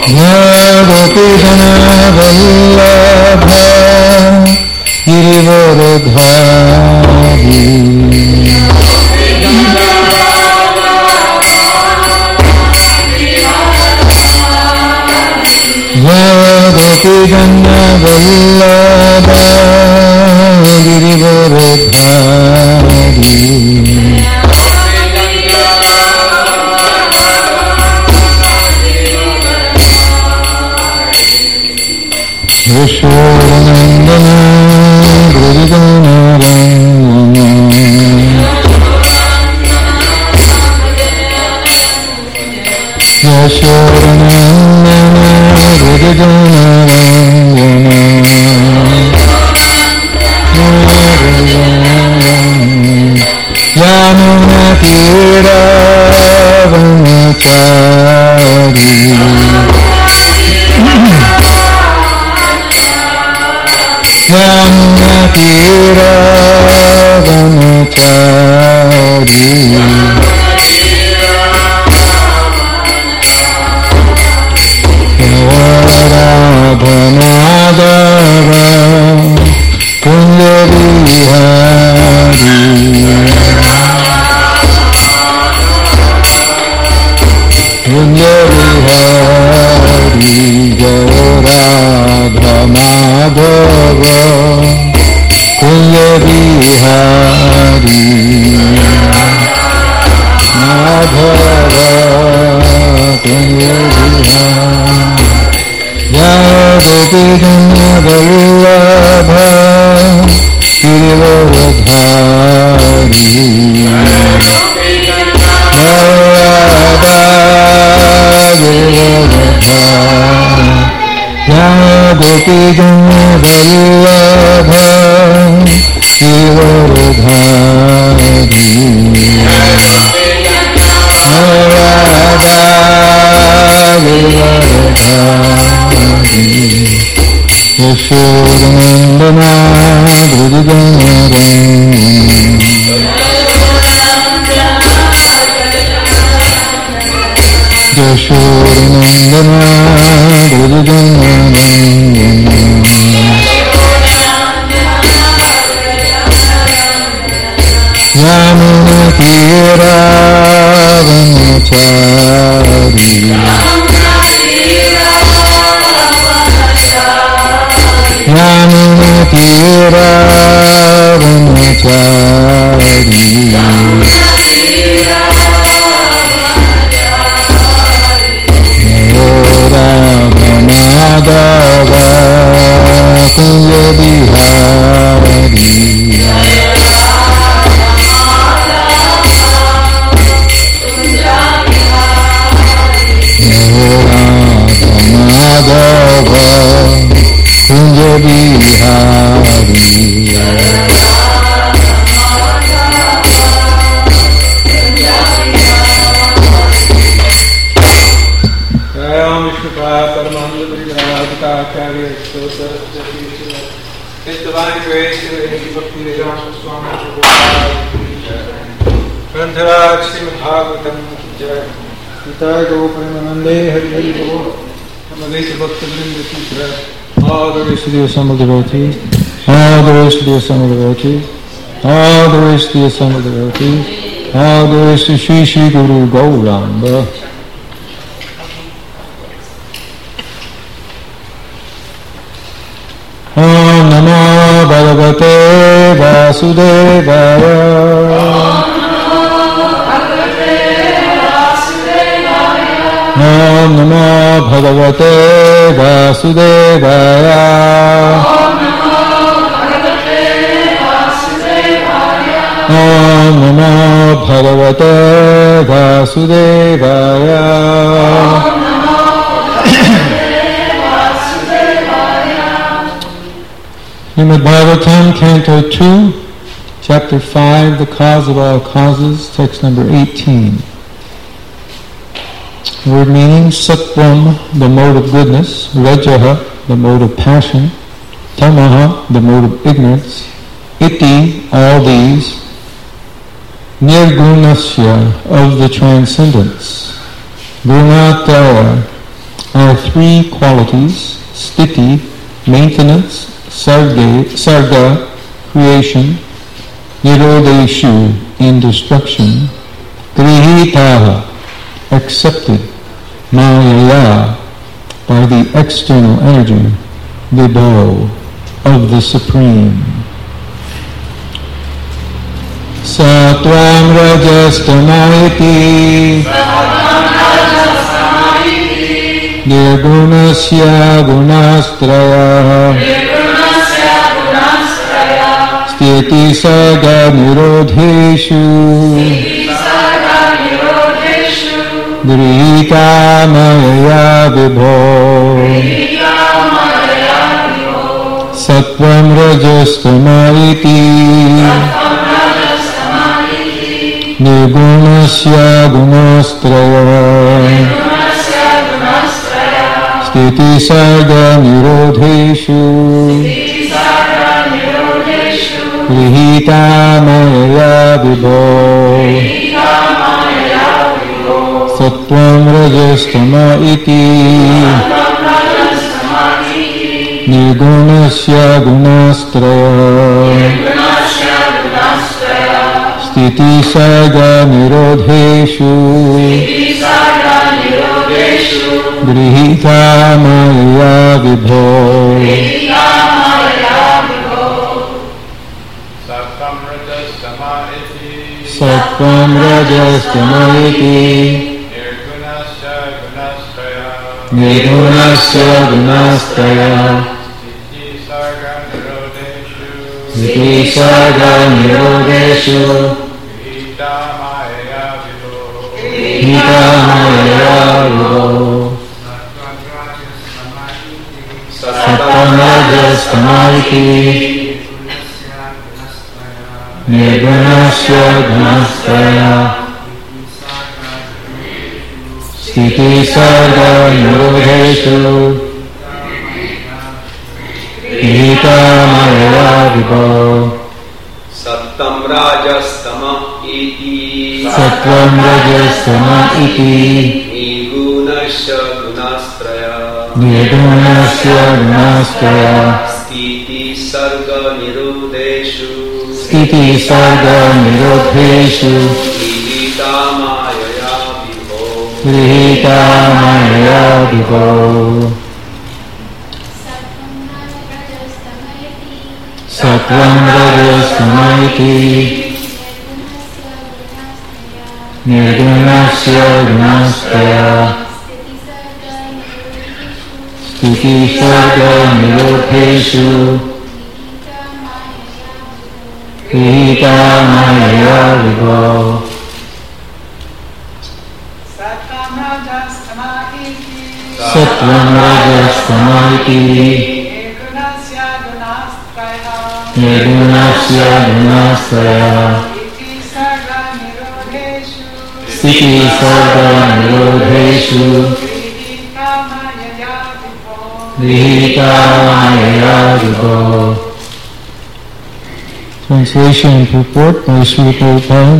Gopi Jana Vallabha Girivardhari Gopi Jana Vallabha Girivardhari Yashodanandana Vrijanarayana Yashodanandana Vrijanarayana Yamuna Tira Vamachari Yamuna Tira Vamachari Radha-Madhava Kunja-Vihari Kunja-Vihari Radha-Madhava Kunja-Vihari Madhava Kunja-Vihari Gopi Jana Vallabha Girivardhari Gopi Jana Vallabha Girivardhari Yashodanandana Vrijanarayana Yashodanandana Vrijanarayana Yamuna Tira Vamachari Yamuna Tira Vamachari Radha-Madhava Kunja-Vihari Radha-Madhava Kunja-Vihari Jayam Vishnupada Paramananda Parivrajakaacharya Saraswati His Divine Grace Sri Bhakti Vedanta Swami Prabhupada Grantaraj Srimad Bhagavatam Jai Gita Gopamanande Hari Hari Bol Namavesa Bhakta Vrinda Putra All the rest of the assembled devotees All the rest of the assembled devotees All the rest of the assembled devotees All the rest of Shri Shri Guru Gauranga Om Namo Bhagavate Vasudevaya Om Namo Bhagavate Vasudevaya Om Namo Bhagavate Vasudevaya Srimad Bhagavatam, Canto 2, Chapter 5, The Cause of All Causes, Text number 18. Word meaning, Sattvam, the mode of goodness, Rajaha, the mode of passion, Tamaha, the mode of ignorance, Iti, all these, Nirgunasya, of the transcendence, Gunatara, are three qualities: sthiti, maintenance; sarga, creation; nirodeshu, in destruction; grihitaha, accepted; mayaya, by the external energy; vibho, of the Supreme. Satvam rajastamayati nirgunasya gunastraya sthiti sarga nirodheshu grihita mayaya vibho. Sattvam rajastamayati nirgunasya gunastraya sthiti sarga nirodheshu grihita mayaya vibho. Sattvam rajastamayati nirgunasya gunastraya sthiti sarga nirodheshu grihita mayaya vibho. Sattvam rajastamayati nirgunasya gunastraya sthiti sarga nirodheshu grihita mayaya vibho. Sattvam rajastamayati nirgunasya gunastraya sthiti sarga nirodheshu grihita mayaya vibho. Sattvam rajastama iti nirgunasya gunastraya sthiti sarga nirodheshu grihita mayaya vibho. Sattvam rajastamayati nirgunasya gunastraya sthiti sarga nirodheshu grihita mayaya vibho. Sattvam rajastamayati nirgunasya gunastraya sthiti sarga nirodheshu grihita mayaya vibho. Translation and purport by Srila Prabhupada.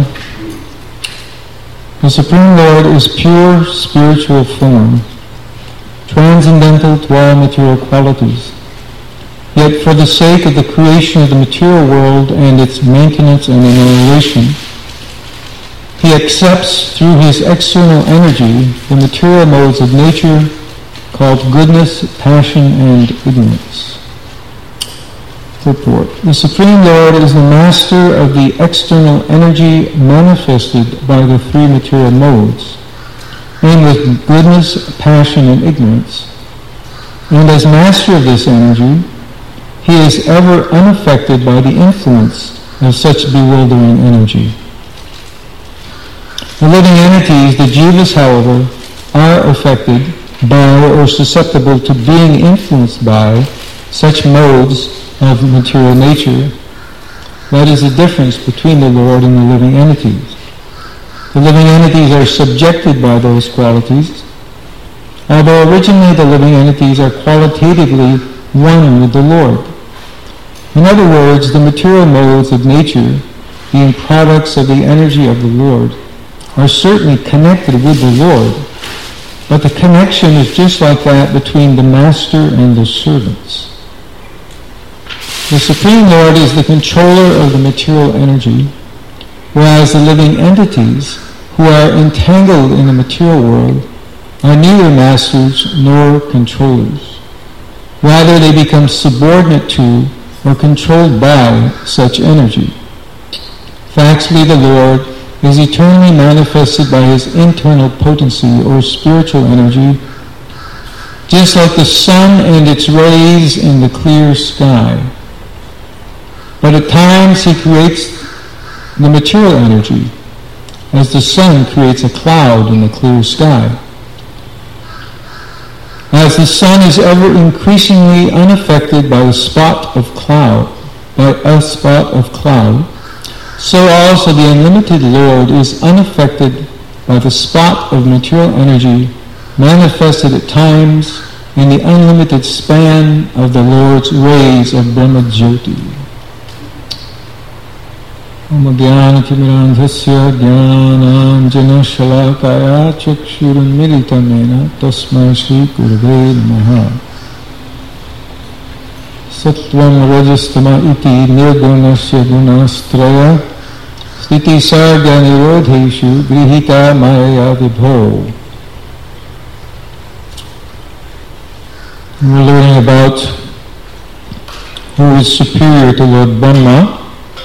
The Supreme Lord is pure spiritual form, transcendental to all material qualities. Yet for the sake of the creation of the material world and its maintenance and annihilation, he accepts through his external energy the material modes of nature called goodness, passion, and ignorance. Purport. The Supreme Lord is the master of the external energy manifested by the three material modes, named with goodness, passion, and ignorance. And as master of this energy, he is ever unaffected by the influence of such bewildering energy. The living entities, the jivas, however, are affected by or susceptible to being influenced by such modes of material nature. That is the difference between the Lord and the living entities. The living entities are subjected by those qualities, although originally the living entities are qualitatively one with the Lord. In other words, the material modes of nature, being products of the energy of the Lord, are certainly connected with the Lord, But the connection is just like that between the master and the servants. The Supreme Lord is the controller of the material energy, whereas the living entities who are entangled in the material world are neither masters nor controllers. Rather, they become subordinate to or controlled by such energy. Factually, the Lord is eternally manifested by his internal potency or spiritual energy, just like the sun and its rays in the clear sky. But at times he creates the material energy, as the sun creates a cloud in the clear sky. As the sun is ever increasingly unaffected by a spot of cloud, so also the unlimited Lord is unaffected by the spot of material energy manifested at times in the unlimited span of the Lord's rays of Brahma Jyoti. Om Jnana-timirandhasya Jnananjana Shalakaya Chakshurunmilitamena Tasmai Shri Gurave Namaha. Sattvam Rajastama iti nirgunasya gunastraya Sthiti sarga nirodheshu grihita maya vibho. We're learning about who is superior to Lord Brahma.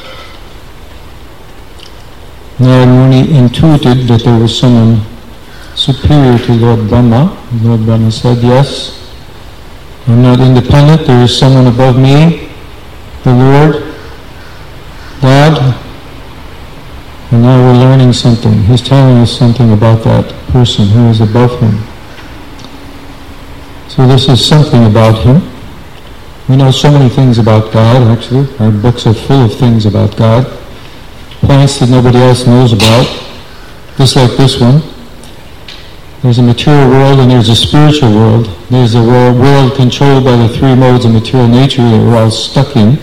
Narada Muni intuited that there was someone superior to Lord Brahma. Lord Brahma said, yes, I'm not independent, there is someone above me, the Lord, God. And now we're learning something. He's telling us something about that person who is above him. So this is something about him. We know so many things about God, actually. Our books are full of things about God. Points that nobody else knows about, just like this one. There's a material world and there's a spiritual world. There's a world controlled by the three modes of material nature that we're all stuck in.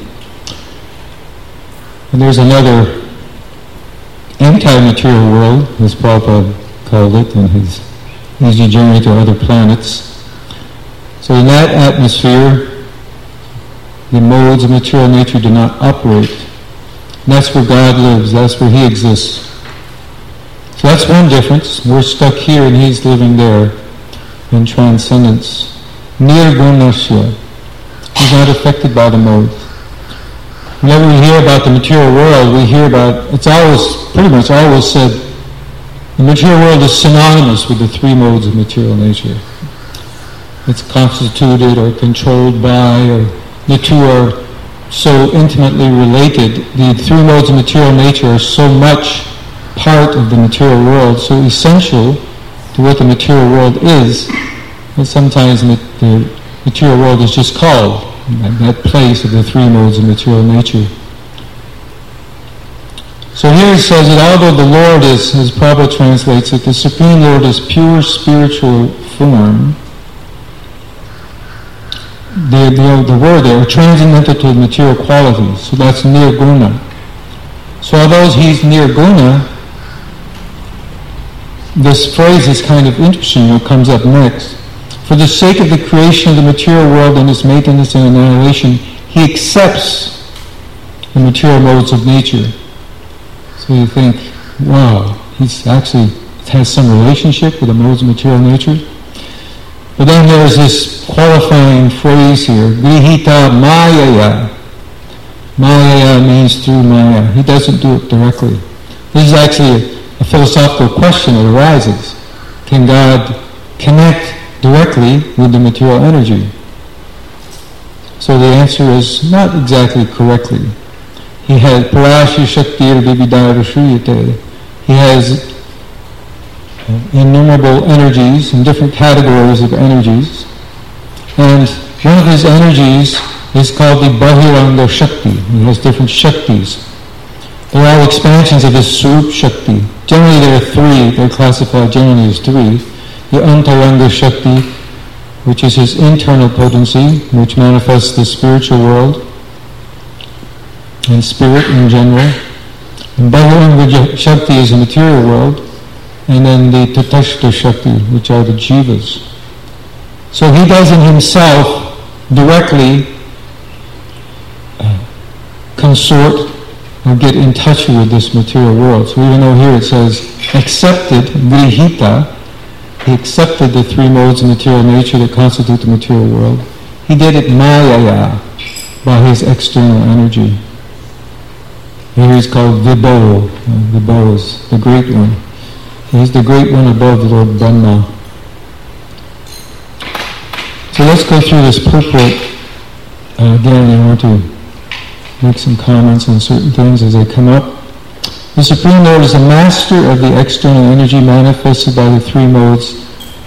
And there's another anti-material world, as Prabhupada called it in his Easy Journey to Other Planets. So in that atmosphere, the modes of material nature do not operate. And that's where God lives, that's where he exists. So that's one difference. We're stuck here and he's living there in transcendence. Nirgunasya. He's not affected by the modes. Whenever we hear about the material world, we hear about, it's always, pretty much always said, the material world is synonymous with the three modes of material nature. It's constituted or controlled by, or the two are so intimately related. The three modes of material nature are so much part of the material world, so essential to what the material world is, that sometimes the material world is just called that place of the three modes of material nature. So here it says that although the Lord is, as Prabhupada translates it, the Supreme Lord is pure spiritual form, the word there, transcendental to material qualities, so that's nirguna. So although he's nirguna, this phrase is kind of interesting, what comes up next. For the sake of the creation of the material world and its maintenance and annihilation, he accepts the material modes of nature. So you think, wow, he's actually has some relationship with the modes of material nature. But then there's this qualifying phrase here, grihita mayaya. Mayaya means through maya. He doesn't do it directly. This is actually a philosophical question that arises. Can God connect directly with the material energy? So the answer is not exactly correctly. He has parasya shaktir vividaya shriyate. He has innumerable energies and different categories of energies. And one of his energies is called the Bahiranga Shakti. He has different Shaktis. They're all expansions of his Swarup Shakti. Generally there are three, they're classified generally as three. The Antaranga Shakti, which is his internal potency, which manifests the spiritual world and spirit in general. And Bahiranga Shakti is the material world, and then the Tatashta Shakti, which are the jivas. So he doesn't himself directly consort or get in touch with this material world. So even though here it says accepted, grihita, he accepted the three modes of material nature that constitute the material world, he did it mayaya, by his external energy. Here he's called Vibho. Vibho is the great one. He's the great one above Lord Brahma. So let's go through this purport again. I want to make some comments on certain things as they come up. The Supreme Lord is a master of the external energy manifested by the three modes,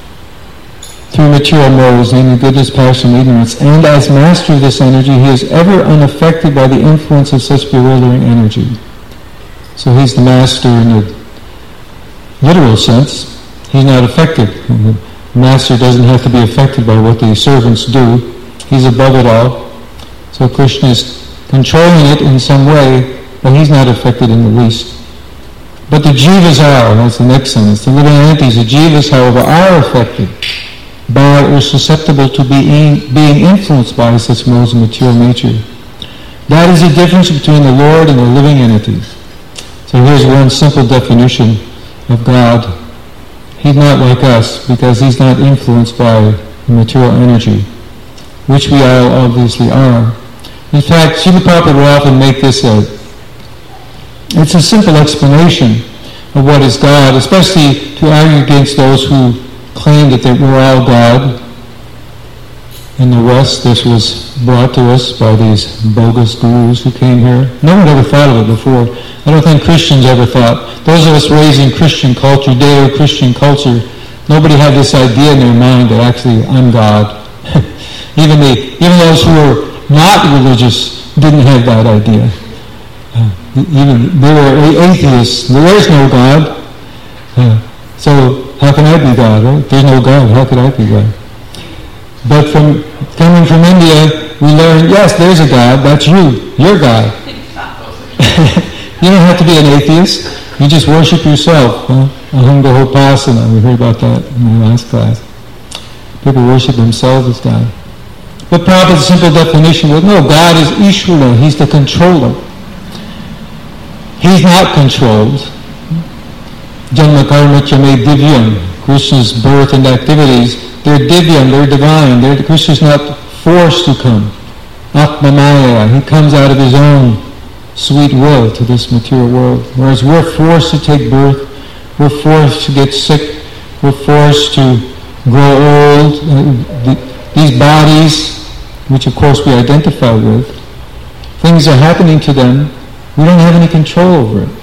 three material modes, namely goodness, passion, and ignorance. And as master of this energy, he is ever unaffected by the influence of such bewildering energy. So he's the master in the literal sense. He's not affected. The master doesn't have to be affected by what the servants do. He's above it all. So Krishna is controlling it in some way, but he's not affected in the least. But the jivas are, that's the next sentence, the living entities, the jivas, however, are affected by or susceptible to being influenced by such modes of material nature. That is the difference between the Lord and the living entities. So here's one simple definition of God. He's not like us because he's not influenced by material energy, which we all obviously are. In fact, Srila Prabhupada will often make this it's a simple explanation of what is God, especially to argue against those who claim that we're all God. In the West, this was brought to us by these bogus gurus who came here. No one ever thought of it before. I don't think Christians ever thought. Those of us raised in Christian culture, Judeo-Christian culture, nobody had this idea in their mind that actually I'm God. Even those who were not religious didn't have that idea. Even they were atheists. There is no God. So how can I be God? Right? There's no God. How could I be God? But coming from India, we learned, yes, there's a God. That's you. You're God. You don't have to be an atheist. You just worship yourself. Ahanga Hopasana. We heard about that in the last class. People worship themselves as God. But Prabhupada's simple definition was, no, God is Ishvara. He's the controller. He's not controlled. Janma karma chame divyam. Krishna's birth and activities, they're divyam, they're divine. Krishna's not forced to come. Atmamaya, he comes out of his own sweet will to this material world. Whereas we're forced to take birth, we're forced to get sick, we're forced to grow old. These bodies, which of course we identify with, things are happening to them. We don't have any control over it.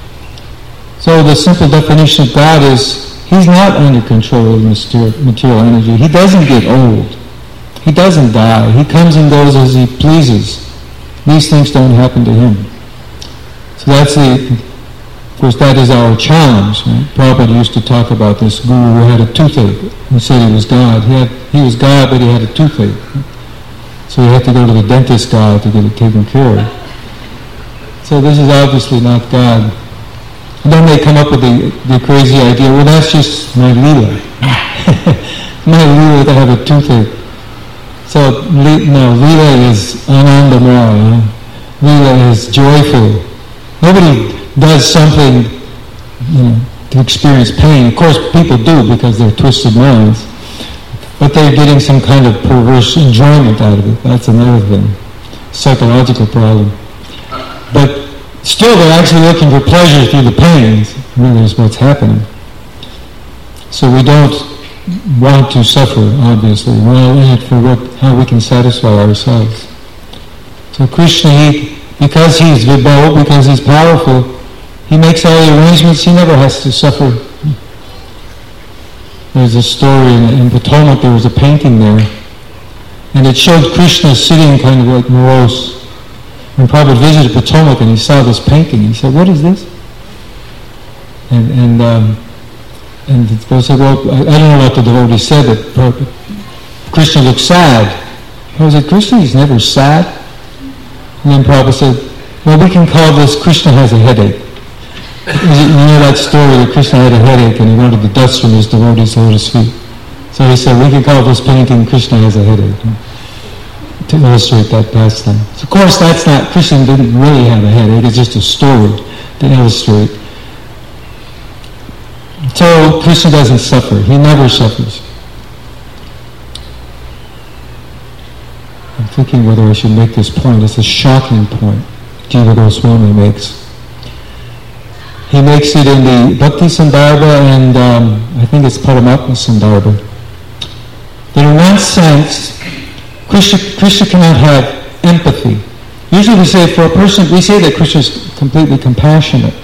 So the simple definition of God is, he's not under control of material energy. He doesn't get old. He doesn't die. He comes and goes as he pleases. These things don't happen to him. So of course that is our challenge. Right? Prabhupada used to talk about this guru who had a toothache. He said he was God. He was God, but he had a toothache. So he had to go to the dentist guy to get it taken care of. So this is obviously not God. And then they come up with the crazy idea, well, that's just my Leela. My Leela to have a toothache. So, no, Leela is anandamaya. Leela is joyful. Nobody does something, to experience pain. Of course, people do because they're twisted minds. But they're getting some kind of perverse enjoyment out of it. That's another thing. Psychological problem. But still, they're actually looking for pleasure through the pains. Really is what's happening. So we don't want to suffer, obviously. We're all in it for how we can satisfy ourselves. So Krishna, because he's Vibho, because he's powerful, he makes all the arrangements. He never has to suffer. There's a story in Potomac, there was a painting there, and it showed Krishna sitting kind of like morose. When Prabhupada visited Potomac and he saw this painting, he said, what is this? And the devotee said, well, I don't know what the devotee said, but Krishna looked sad. I said, Krishna is never sad. And then Prabhupada said, well, we can call this Krishna has a headache. You know that story that Krishna had a headache and he wanted the dust from his devotees' lotus feet. So he said, we can call this painting Krishna has a headache, to illustrate that pastime. So of course that's not, Krishna didn't really have a headache, it's just a story to illustrate. So Krishna doesn't suffer, he never suffers. I'm thinking whether I should make this point. It's a shocking point Jiva Goswami makes. He makes it in the Bhakti Sandarbha and I think it's Paramatma Sandarbha. That in one sense, Krishna cannot have empathy. Usually we say for a person, we say that Krishna is completely compassionate.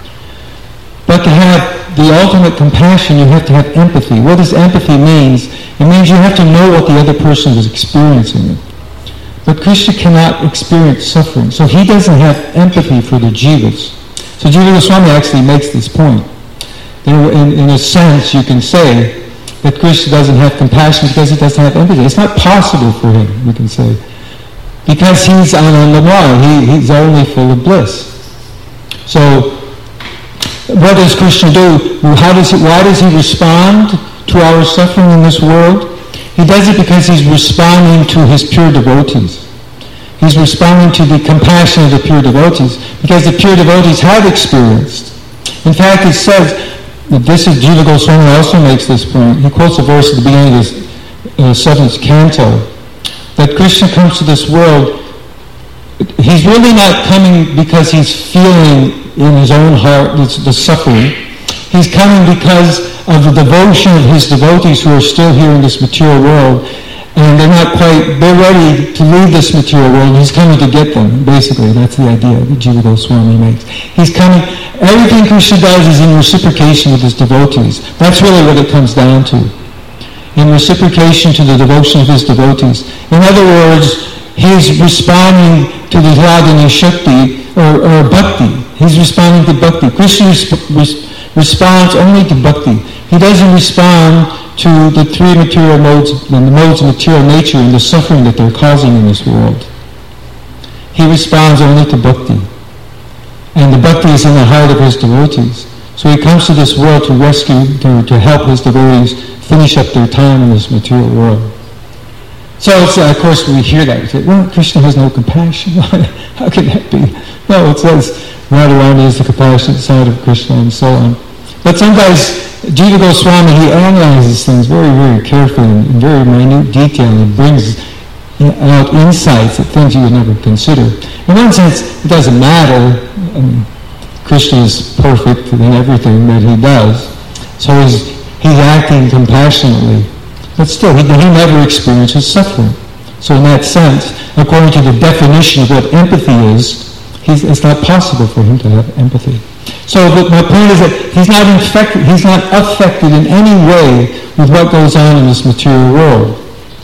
But to have the ultimate compassion, you have to have empathy. What does empathy mean? It means you have to know what the other person is experiencing. But Krishna cannot experience suffering. So he doesn't have empathy for the jivas. So Jiva Goswami actually makes this point. In a sense, you can say that Krishna doesn't have compassion because he doesn't have empathy. It's not possible for him, we can say. Because he's Anandamaya, he's only full of bliss. So, what does Krishna do? Why does he respond to our suffering in this world? He does it because he's responding to his pure devotees. He's responding to the compassion of the pure devotees, because the pure devotees have experienced. In fact, it says, this is Jiva Goswami also makes this point. He quotes a verse at the beginning of this 7th canto, that Krishna comes to this world. He's really not coming because he's feeling in his own heart the suffering. He's coming because of the devotion of his devotees who are still here in this material world. And they're ready to leave this material world. He's coming to get them, basically. That's the idea that Jiva Goswami makes. He's coming, everything Krishna does is in reciprocation with his devotees. That's really what it comes down to. In reciprocation to the devotion of his devotees. In other words, he's responding to the Radhini Shakti, or bhakti. He's responding to bhakti. Krishna responds only to bhakti. He doesn't respond to the three material modes, and the modes of material nature and the suffering that they're causing in this world. He responds only to bhakti. And the bhakti is in the heart of his devotees. So he comes to this world to rescue, to help his devotees finish up their time in this material world. So, of course, we hear that. We say, well, Krishna has no compassion. How can that be? No, it says, Radharani is the compassionate side of Krishna and so on. But sometimes Jiva Goswami, he analyzes things very, very carefully and in very minute detail and brings out insights at things you would never consider. In one sense, it doesn't matter. Krishna is perfect in everything that he does. So he's acting compassionately. But still, he never experiences suffering. So in that sense, according to the definition of what empathy is, it's not possible for him to have empathy. So my point is that he's not affected in any way with what goes on in this material world.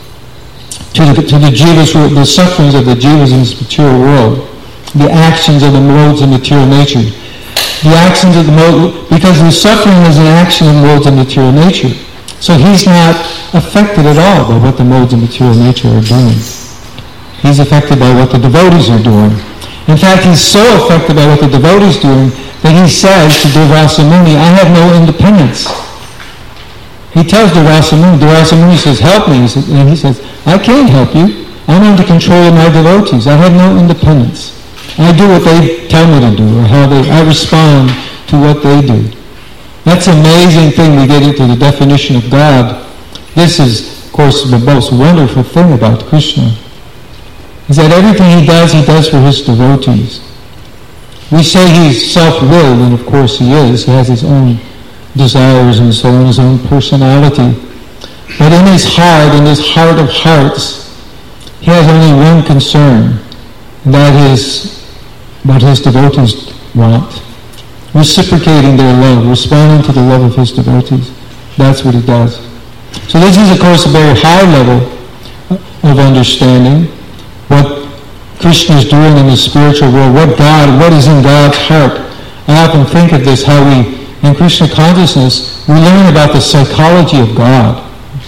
To the jivas, the sufferings of the jivas in this material world, the actions of the modes of material nature. The actions of the mode, because the suffering is an action of modes of material nature. So he's not affected at all by what the modes of material nature are doing. He's affected by what the devotees are doing. In fact, he's so affected by what the devotees are doing that he says to Durvasa Muni, I have no independence. He tells Durvasa Muni says, help me. And he says, I can't help you. I'm under control of my devotees. I have no independence. I do what they tell me to do, or I respond to what they do. That's an amazing thing. We get into the definition of God. This is, of course, the most wonderful thing about Krishna, is that everything he does for his devotees. We say he's self-willed, and of course he is. He has his own desires and so on, his own personality. But in his heart of hearts, he has only one concern, and that is what his devotees want. Reciprocating their love, responding to the love of his devotees. That's what he does. So this is, of course, a very high level of understanding what Krishna is doing in the spiritual world, what is in God's heart. I often think of this, how in Krishna consciousness, we learn about the psychology of God.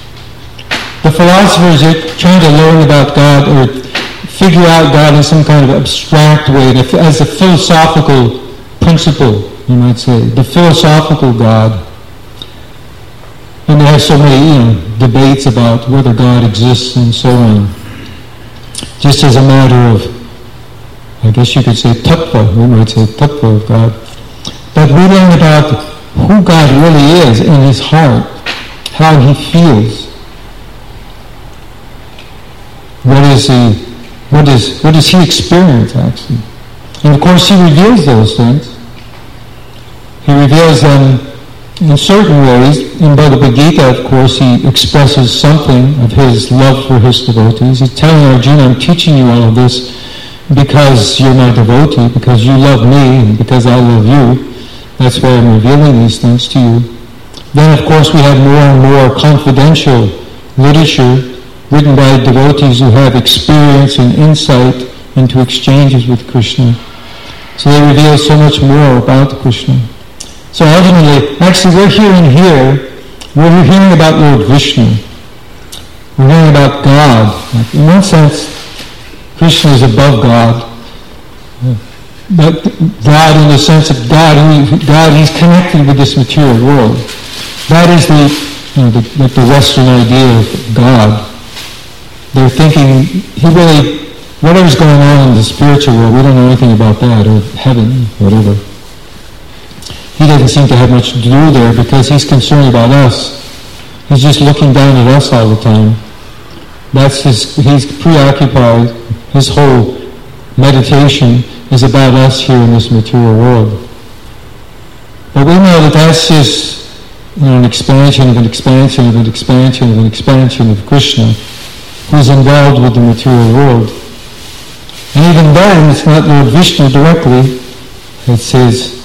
The philosophers are trying to learn about God or figure out God in some kind of abstract way, as a philosophical principle you might say, the philosophical God. And there are so many, debates about whether God exists and so on. Just as a matter of, I guess you could say tattva, we might say tattva of God. But we learn about who God really is in his heart, how he feels. What does he experience actually? And of course he reveals those things. He reveals them in certain ways. In Bhagavad Gita, of course, he expresses something of his love for his devotees. He's telling Arjuna, I'm teaching you all of this because you're my devotee, because you love me, and because I love you. That's why I'm revealing these things to you. Then, of course, we have more and more confidential literature written by devotees who have experience and insight into exchanges with Krishna. So they reveal so much more about Krishna. So ultimately, actually we're hearing about Lord Vishnu. We're hearing about God. In one sense, Krishna is above God. But God in the sense of God, he's connected with this material world. That is the Western idea of God. They're thinking, whatever's going on in the spiritual world, we don't know anything about that, or heaven, whatever. He doesn't seem to have much to do there because he's concerned about us. He's just looking down at us all the time. He's preoccupied. His whole meditation is about us here in this material world. But we know that that's just an expansion of an expansion of an expansion of an expansion of Krishna, who's involved with the material world. And even then, it's not Lord Vishnu directly. It's his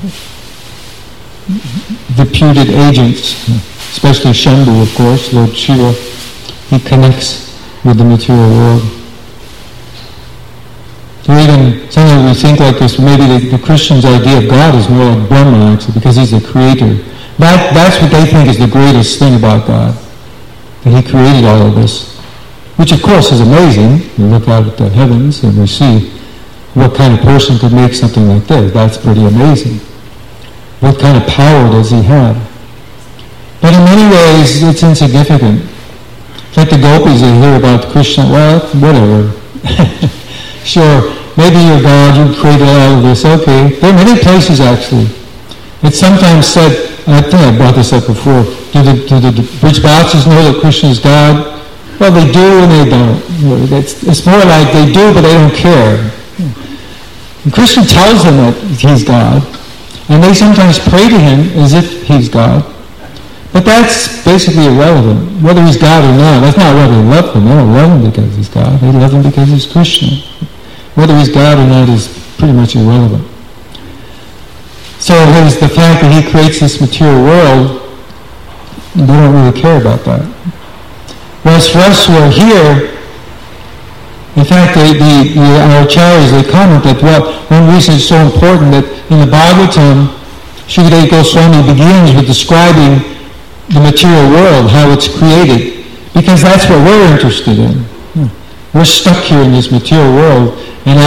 deputed agents, especially Shambhu, of course, Lord Shiva. He connects with the material world. So even sometimes we think like this, maybe the Christian's idea of God is more like Brahma, actually, because he's the creator. That's what they think is the greatest thing about God, that he created all of this, which of course is amazing. We look out at the heavens and we see what kind of person could make something like this. That's pretty amazing. What kind of power does he have? But in many ways, it's insignificant. Like the gopis, they hear about Krishna, well, whatever. Sure, maybe you're God, you created all of this, okay. There are many places, actually. It's sometimes said, I think I brought this up before, do the Brijbasis know that Krishna is God? Well, they do and they don't. It's more like they do, but they don't care. And Krishna tells them that he's God. And they sometimes pray to him as if he's God. But that's basically irrelevant. Whether he's God or not, that's not whether they love him. They don't love him because he's God. They love him because he's Krishna. Whether he's God or not is pretty much irrelevant. So there's the fact that he creates this material world, they don't really care about that. Whereas for us who are here, in fact, our acharyas, they comment that one reason it's so important that in the Bhagavatam, Shukadeva Goswami begins with describing the material world, how it's created, because that's what we're interested in. We're stuck here in this material world, and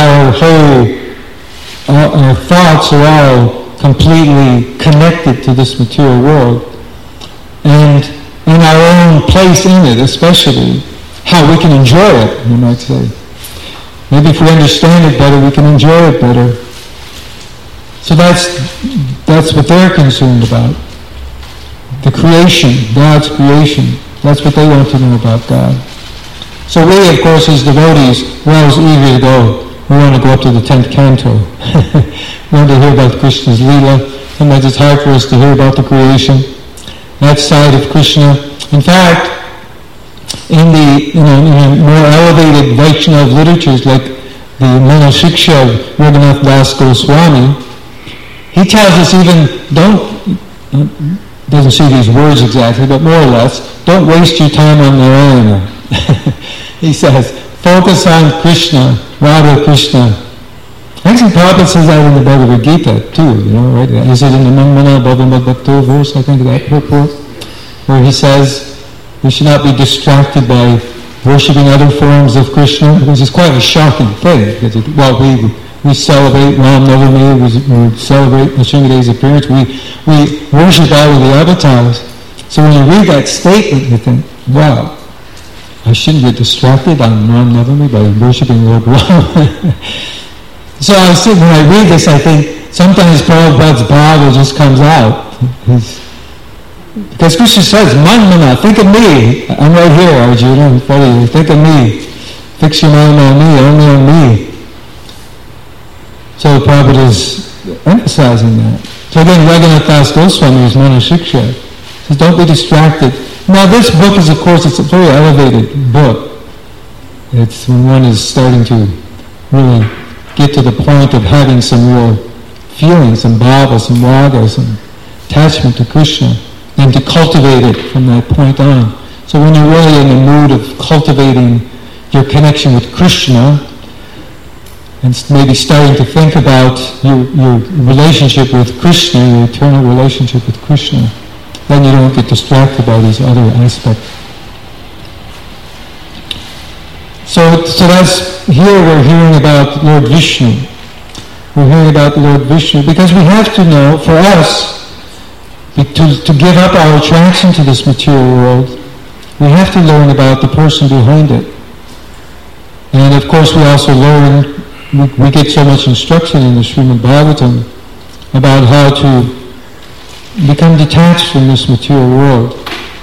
our thoughts are all completely connected to this material world. And in our own place in it, especially, how we can enjoy it, you might say. Maybe if we understand it better, we can enjoy it better. So that's what they're concerned about. The creation, God's creation. That's what they want to know about God. So we, of course, as devotees, we're always eager to go. We want to go up to the 10th canto. We want to hear about Krishna's Leela. Sometimes it's hard for us to hear about the creation. That side of Krishna. In fact, in more elevated Vaishnava literatures like the Manasiksha of Raghunath Das Goswami, he tells us doesn't say these words exactly, but more or less, don't waste your time on Narayana. He says, focus on Krishna, Radha Krishna. Actually, Prabhupada says that in the Bhagavad Gita too, right? Is it in the Manmana Bhagavat Bhakto verse, I think, that purport, where he says we should not be distracted by worshipping other forms of Krishna, which is quite a shocking thing, because We celebrate Ram Navami, we celebrate Nrsimhadeva's appearance, we worship all of the avatars. So when you read that statement, you think, wow, I shouldn't get distracted on Ram Navami by worshiping Lord Ram. So I was sitting, when I read this, I think sometimes Prabhupada's bhava just comes out. Because Krishna says, Man mana, think of me. I'm right here, Arjuna, in front of you. Think of me. Fix your mind on me, only on me. So Prabhupada is emphasizing that. So again, Raghunath Das Goswami is Mano Shiksha. He says, don't be distracted. Now this book is, of course, it's a very elevated book. It's when one is starting to really get to the point of having some real feelings, some bhava, some raga, some attachment to Krishna, and to cultivate it from that point on. So when you're really in the mood of cultivating your connection with Krishna, and maybe starting to think about your relationship with Krishna, your eternal relationship with Krishna, then you don't get distracted by these other aspects. So that's, here we're hearing about Lord Vishnu. We're hearing about Lord Vishnu because we have to know, for us, to give up our attraction to this material world, we have to learn about the person behind it. And of course we also learn, we get so much instruction in the Srimad Bhagavatam about how to become detached from this material world.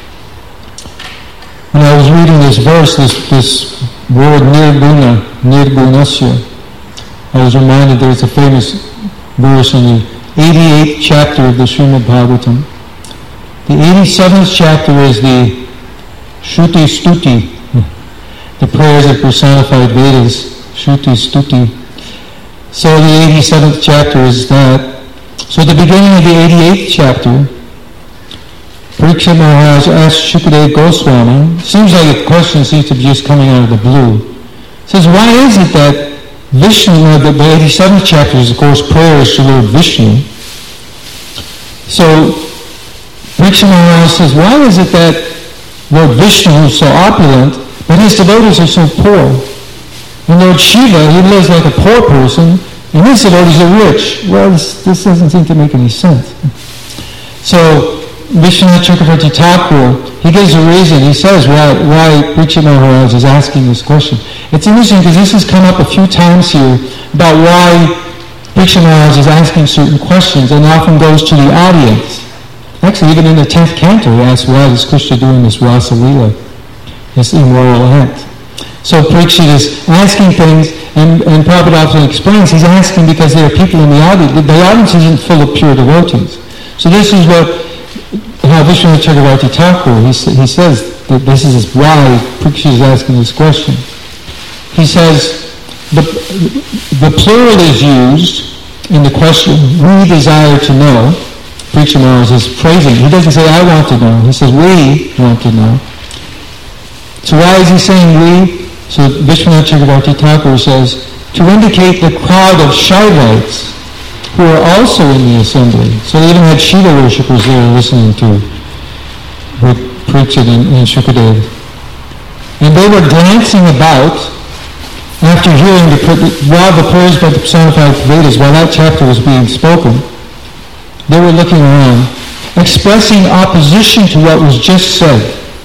When I was reading this verse, this word nirguna, nirgunasya, I was reminded there's a famous verse in the 88th chapter of the Srimad Bhagavatam. The 87th chapter is the Shruti Stuti, the prayers of personified Vedas, Shruti Stuti. So the 87th chapter is that. So at the beginning of the 88th chapter, Parikshit Maharaj asked Shukadeva Goswami, seems like a question seems to be just coming out of the blue. He says, why is it that Vishnu, the 87th chapter is of course prayers to Lord Vishnu. So Parikshit Maharaj says, why is it that Lord Vishnu is so opulent, but his devotees are so poor? And Lord Shiva, he lives like a poor person, and his devotees are rich. Well, this doesn't seem to make any sense. So Vishwanath Chakravarti Thakur, he gives a reason. He says why Parikshit Maharaj is asking this question. It's interesting because this has come up a few times here about why Parikshit Maharaj is asking certain questions and often goes to the audience. Actually, even in the 10th canto, he asks, why is Krishna doing this Rasa Leela, this immoral act? So Parikshit is asking things, and Prabhupada often explains, he's asking because there are people in the audience. The audience isn't full of pure devotees. So this is how Vishwanath Chakravarti Thakur, he says that this is why Parikshit is asking this question. He says, the plural is used in the question, we desire to know. Parikshit Maharaj is praising. He doesn't say, I want to know. He says, we want to know. So why is he saying we? So Vishwanath Chakravarti Thakur says, to indicate the crowd of Shaivites who are also in the assembly. So they even had Shiva worshippers there listening to what Parikshit and Shukadeva. And they were glancing about after hearing while the prayers by the personified Vedas, while that chapter was being spoken, they were looking around, expressing opposition to what was just said.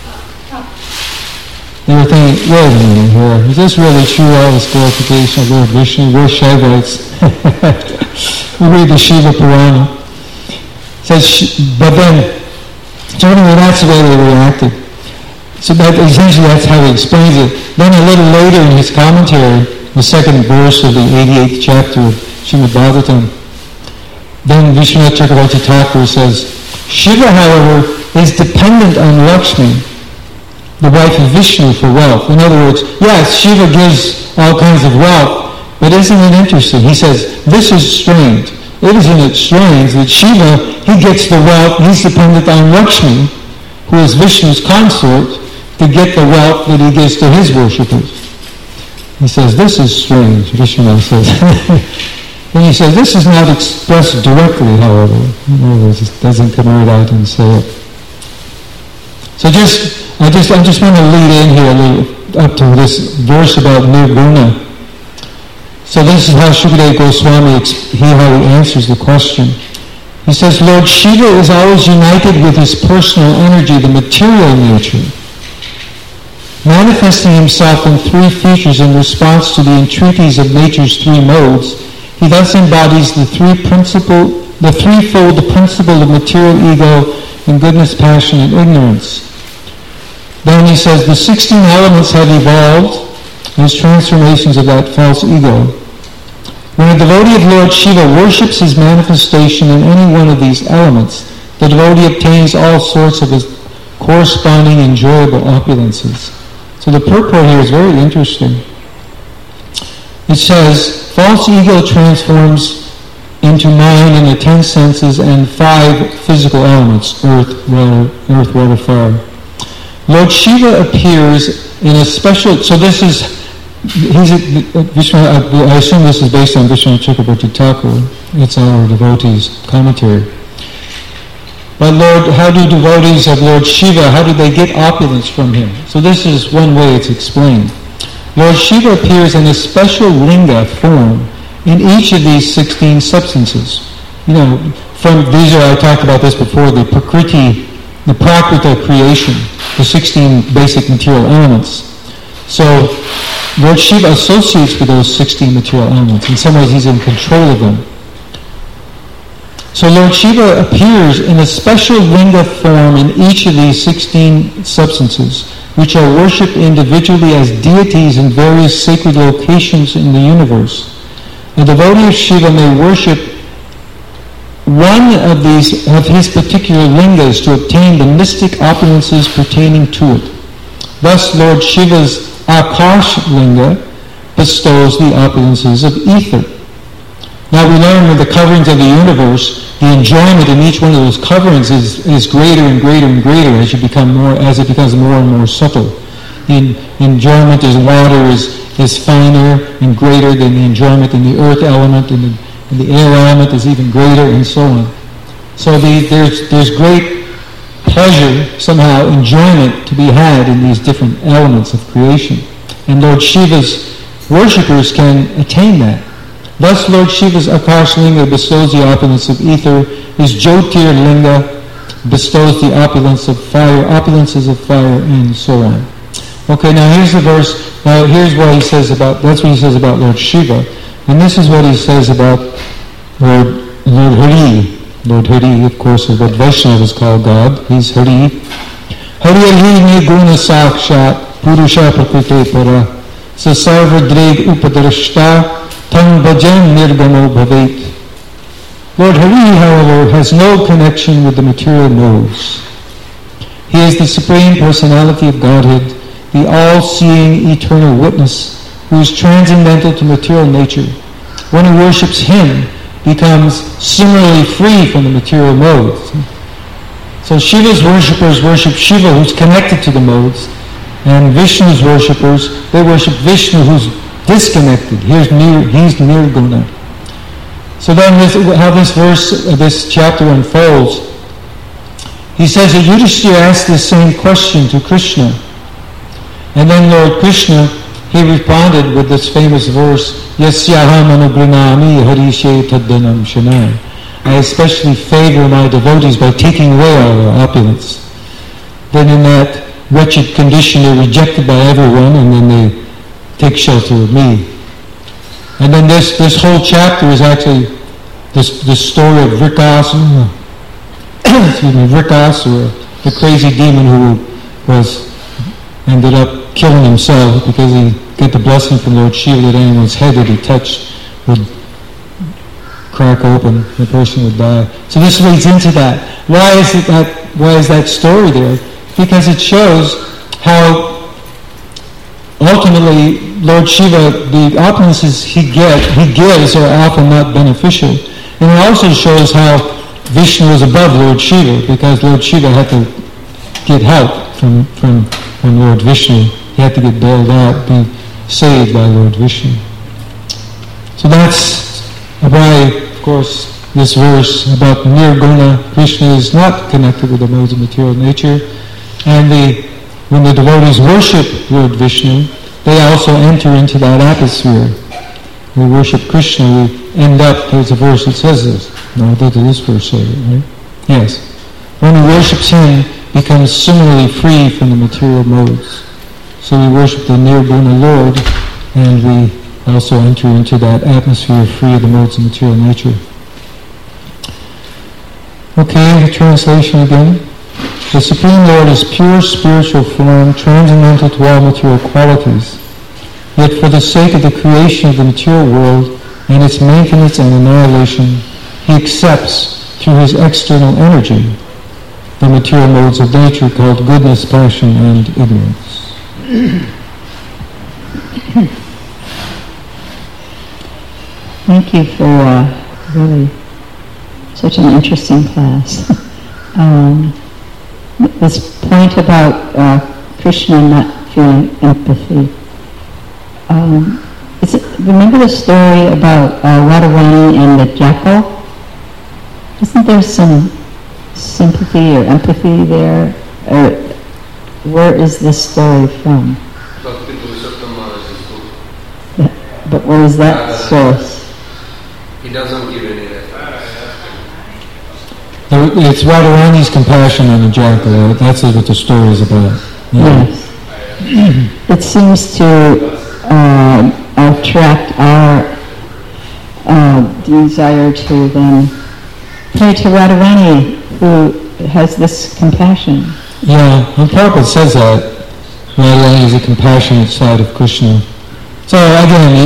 They were thinking, wait a minute here, is this really true, all this glorification of Lord Vishnu? We're Shaivites. We read the Shiva Purana. It says, but then, so anyway, that's the way they reacted. So that essentially that's how he explains it. Then a little later in his commentary, the second verse of the 88th chapter of Srimad Bhagavatam, then Vishwanath Chakravarti Thakur says, Shiva, however, is dependent on Lakshmi, the wife of Vishnu, for wealth. In other words, yes, Shiva gives all kinds of wealth, but isn't it interesting? He says, this is strange. Isn't it strange that Shiva, he gets the wealth, he's dependent on Lakshmi, who is Vishnu's consort, to get the wealth that he gives to his worshippers. He says, this is strange, Vishnu says. And he says, this is not expressed directly, however. In other words, it doesn't come right out and say it. So I just want to lead in here a little up to this verse about nirguna. So this is how Shukadeva Goswami, how he answers the question. He says, Lord Shiva is always united with his personal energy, the material nature, manifesting himself in three features in response to the entreaties of nature's three modes. He thus embodies the threefold principle of material ego in goodness, passion, and ignorance. Then he says, the 16 elements have evolved as transformations of that false ego. When a devotee of Lord Shiva worships his manifestation in any one of these elements, the devotee obtains all sorts of his corresponding enjoyable opulences. So the purport here is very interesting. It says, false ego transforms into 9 in the 10 senses and 5 physical elements, earth, water, fire. Lord Shiva appears in a special, so this is, Vishnu, I assume this is based on Vishnu Chakrabarti Thakur. It's our devotees' commentary. But Lord, how do devotees of Lord Shiva, how do they get opulence from him? So this is one way it's explained. Lord Shiva appears in a special linga form in each of these 16 substances. You know, I talked about this before, the Prakriti creation, the 16 basic material elements. So Lord Shiva associates with those 16 material elements. In some ways he's in control of them. So Lord Shiva appears in a special linga form in each of these 16 substances, which are worshipped individually as deities in various sacred locations in the universe. A devotee of Shiva may worship one of his particular lingas to obtain the mystic opulences pertaining to it. Thus Lord Shiva's Akash linga bestows the opulences of ether. Now we learn with the coverings of the universe, the enjoyment in each one of those coverings is greater and greater and greater as it becomes more and more subtle. The enjoyment as water is finer and greater than the enjoyment in the earth element, and the air element is even greater, and so on. So there's great pleasure, somehow enjoyment to be had in these different elements of creation. And Lord Shiva's worshippers can attain that. Thus Lord Shiva's Akash Linga bestows the opulence of ether, his Jyotir Linga bestows the opulences of fire, and so on. Okay, now here's the verse. Now here's what he says that's what he says about Lord Shiva. And this is what he says about Lord Hari. Lord Hari, of course, is what Vaishnava is called God. He's Hari. Hari nirguna sakshat purusha prakriti para sasarva dreg upadrashta tam bhajan nirgamo bhavet. Lord Hari, however, has no connection with the material modes. He is the Supreme Personality of Godhead, the all-seeing eternal witness who is transcendental to material nature. One who worships him becomes similarly free from the material modes. So Shiva's worshippers worship Shiva, who's connected to the modes, and Vishnu's worshippers, they worship Vishnu, who's disconnected. He's nirguna. So then how this chapter unfolds. He says that Yudhishthira asked the same question to Krishna. And then Lord Krishna, he responded with this famous verse, Yasyaham anugrinami harishe taddanam shanai. I especially favor my devotees by taking away all their opulence. Then in that wretched condition they're rejected by everyone, and then they take shelter of me. And then this whole chapter is actually the story of Vrikasura, Vrikasura, the crazy demon who ended up killing himself because he got the blessing from Lord Shiva that anyone's head that he touched would crack open, the person would die. So this leads into that. Why is that story there? Because it shows how ultimately Lord Shiva, the opulences he gives are often not beneficial. And it also shows how Vishnu is above Lord Shiva, because Lord Shiva had to get help from Lord Vishnu. He had to get bailed out, be saved by Lord Vishnu. So that's why, of course, this verse about Nirguna, Krishna is not connected with the modes of material nature. And when the devotees worship Lord Vishnu, they also enter into that atmosphere. we worship Krishna, we end up, there's a verse that says this. No, did this verse say it, right? Yes. One who worships him becomes similarly free from the material modes. So we worship the Nirguna Lord, and we also enter into that atmosphere free of the modes of material nature. Okay, the translation again. The Supreme Lord is pure spiritual form, transcendental to all material qualities. Yet for the sake of the creation of the material world and its maintenance and annihilation, he accepts, through his external energy, the material modes of nature called goodness, passion, and ignorance. Thank you for really such an interesting class. This point about Krishna not feeling empathy. Remember the story about Radharani and the jackal? Isn't there some sympathy or empathy there? Or where is this story from? But where is that source? He doesn't give any reference. It's Radharani's compassion on the jackal. That's what the story is about. Yeah. Yes. It seems to attract our desire to then pray to Radharani, who has this compassion. Yeah, and Prabhupada says that. Radharani is a compassionate side of Krishna. So again,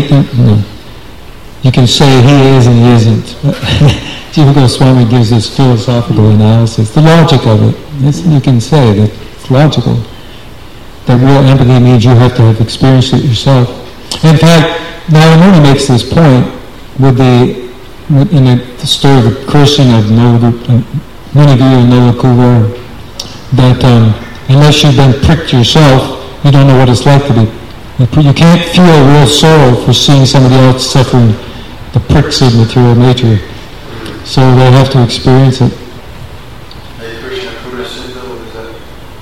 you can say he is and he isn't. Jiva Goswami gives this philosophical analysis. The logic of it, you can say that it's logical. That real empathy means you have to have experienced it yourself. In fact, Narayana makes this point in the story of the cursing of Munivi and Nolakuva, that unless you've been pricked yourself, you don't know what it's like to be. You can't feel real sorrow for seeing somebody else suffering the pricks of material nature. So they have to experience it. Krishna Purasindhu, what is that?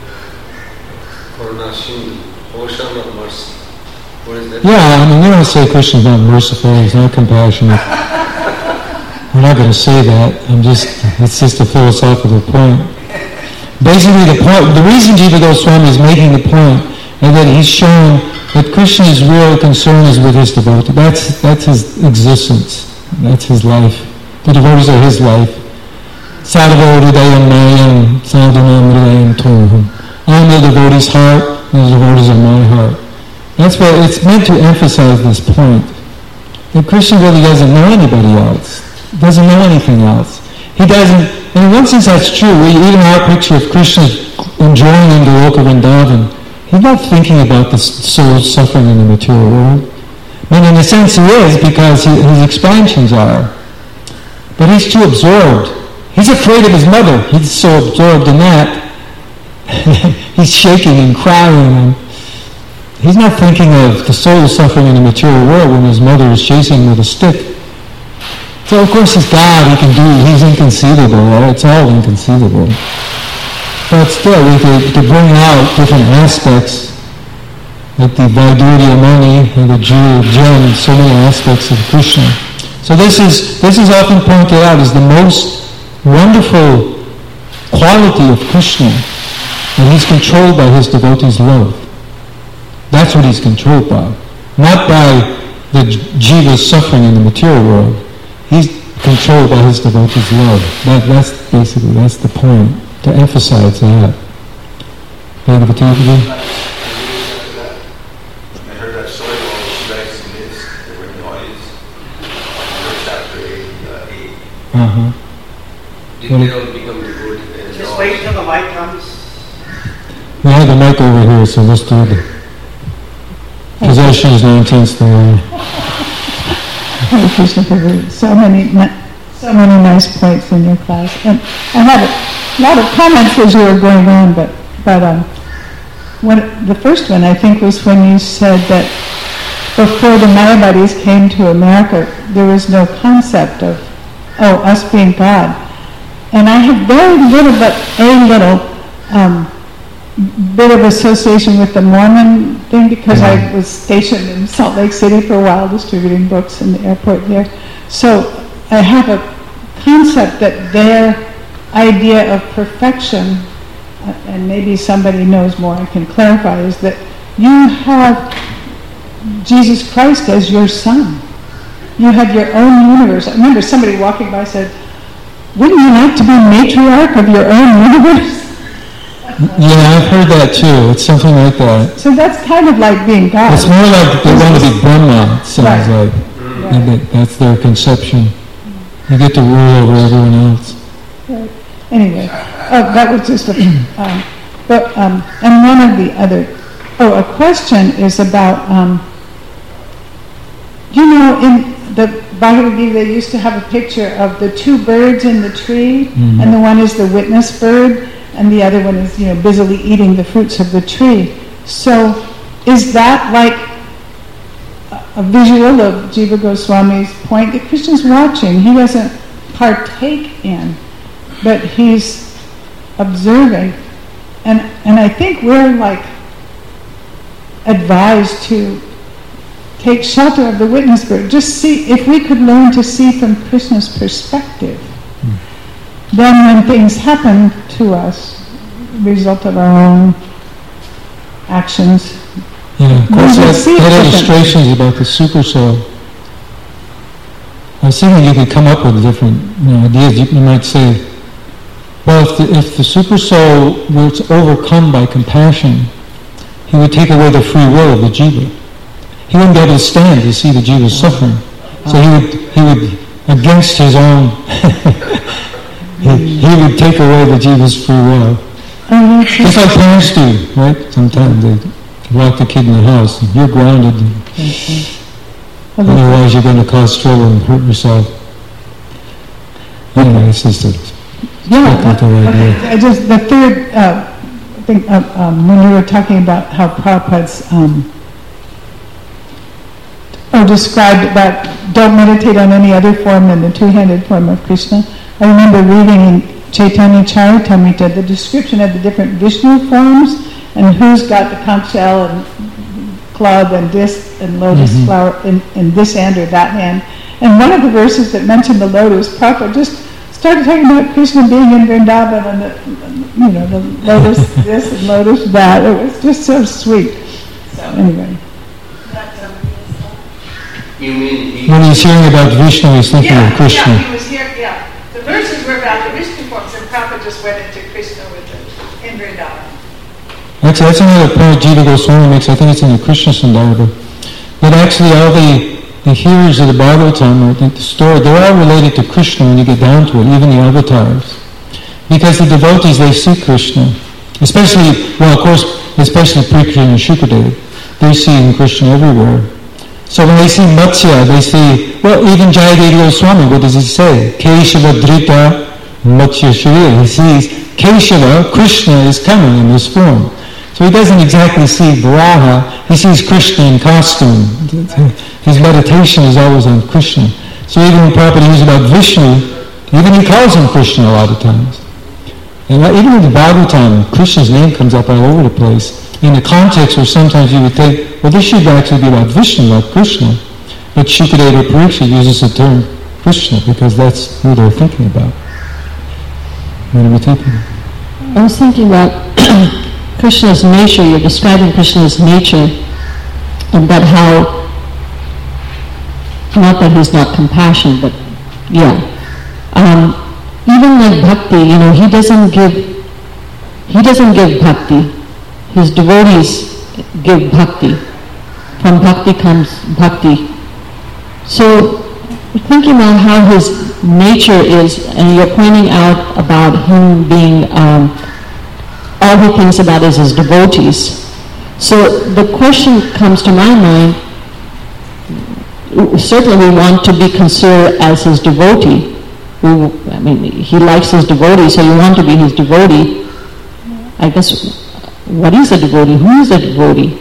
Karunasindhu, ocean of mercy. What is that? Yeah, I mean, we don't say Krishna's not merciful, he's not compassionate. We're not going to say that. It's just a philosophical point. Basically, the reason Jiva Goswami is making the point is that he's showing that Krishna's real concern is with his devotee. That's his existence. That's his life. The devotees are his life. Sadhava Hridayam Mayam Sadhanam Hridayam Toham. I'm the devotee's heart, and the devotees are my heart. That's why it's meant to emphasize this point. That Krishna really doesn't know anybody else. Doesn't know anything else. He doesn't, and in one sense that's true. Even our picture of Krishna enjoying in Goloka Vrindavan, he's not thinking about the soul suffering in the material world. I mean, in a sense he is, because his expansions are. But he's too absorbed. He's afraid of his mother. He's so absorbed in that. He's shaking and crying. He's not thinking of the soul suffering in the material world when his mother is chasing him with a stick. So of course he's God, he's inconceivable, right? It's all inconceivable. But still, we could bring out different aspects, like the Vaidurya Mani and the jewel gem, so many aspects of Krishna. So this is often pointed out as the most wonderful quality of Krishna, and he's controlled by his devotees' love. That's what he's controlled by. Not by the jiva's suffering in the material world. He's controlled by his devotees' love. That's the point, to emphasize that. I heard that story while Shiva and Liz, they were in the audience. Chapter 8. Did they all become devotees? Just wait till the light comes. We have the mic over here, so let's do it. Possession is 19th story. Hare Krishna Prabhu, so many nice points in your class, and I had a lot of comments as you were going on, but the first one I think was when you said that before the Mayavadis came to America, there was no concept of us being God, and I have very little, but a little bit of association with the Mormon thing because I was stationed in Salt Lake City for a while distributing books in the airport there. So I have a concept that their idea of perfection, and maybe somebody knows more and can clarify, is that you have Jesus Christ as your son. You have your own universe. I remember somebody walking by said, "Wouldn't you like to be matriarch of your own universe?" Yeah, I've heard that too. It's something like that. So that's kind of like being God. It's more like they want to be Brahma, it sounds Right. like. That's their conception. You get to rule over everyone else. Right. Anyway, that was just a... and one of the other... a question is about... in the Bhagavad Gita, they used to have a picture of the two birds in the tree, and the one is the witness bird, and the other one is, busily eating the fruits of the tree. So, is that like a visual of Jiva Goswami's point that Krishna's watching? He doesn't partake in, but he's observing. And I think we're like advised to take shelter of the witness bird. Just see, if we could learn to see from Krishna's perspective, then when things happen to us, result of our own actions, Yeah, of course, that illustration is about the super soul. I was thinking you could come up with different ideas. You might say, well, if the super soul was overcome by compassion, he would take away the free will of the jiva. He wouldn't be able to stand to see the jiva suffering. So he would against his own, he would take away the jiva's free will. Just like parents do, right? Sometimes they lock the kid in the house, and you're grounded. Otherwise, you're going to cause trouble and hurt yourself. Anyway, it's just a speculative idea. Just the third thing, when you were talking about how Prabhupada's described about don't meditate on any other form than the two-handed form of Krishna. I remember reading in Chaitanya Charitamrita the description of the different Vishnu forms and who's got the conch shell and club and disc and lotus flower in this hand or that hand. And one of the verses that mentioned the lotus, Prabhupada just started talking about Krishna being in Vrindavan and the lotus this and lotus that. It was just so sweet. So anyway. You mean when he's hearing about Vishnu, he's thinking of Krishna. Yeah, he was here, The verses were about the Vishnu forms, and Prabhupada just went into Krishna with in Vrindavan. Actually, that's another point Jiva Goswami makes. I think it's in the Krishna Sandarbha. That actually all the hearers of the Bhagavatam, or the story, they're all related to Krishna when you get down to it, even the avatars. Because the devotees, they see Krishna. Especially Parikshit and Shukadeva. They're seeing Krishna everywhere. So when they see Matsya, they see, even Jayadeva Goswami, what does he say? Keshava Drita Matsya Shriya. He sees Keshava, Krishna is coming in this form. So he doesn't exactly see Varaha, he sees Krishna in costume. His meditation is always on Krishna. So even when Prabhupada uses about Vishnu, even he calls him Krishna a lot of times. And even in the Bhagavatam, Krishna's name comes up all over the place. In the context where sometimes you would think, this should actually be about Vishnu, not Krishna. But Shukadeva Parikshit uses the term Krishna because that's who they're thinking about. What are we thinking? I was thinking about Krishna's nature. You're describing Krishna's nature, and that how, not that he's not compassionate, but even like bhakti, he doesn't give bhakti. His devotees give bhakti. From bhakti comes bhakti. So, thinking about how his nature is, and you're pointing out about him being, all he thinks about is his devotees. So the question comes to my mind, certainly we want to be considered as his devotee. He likes his devotee, so you want to be his devotee. I guess, what is a devotee? Who is a devotee?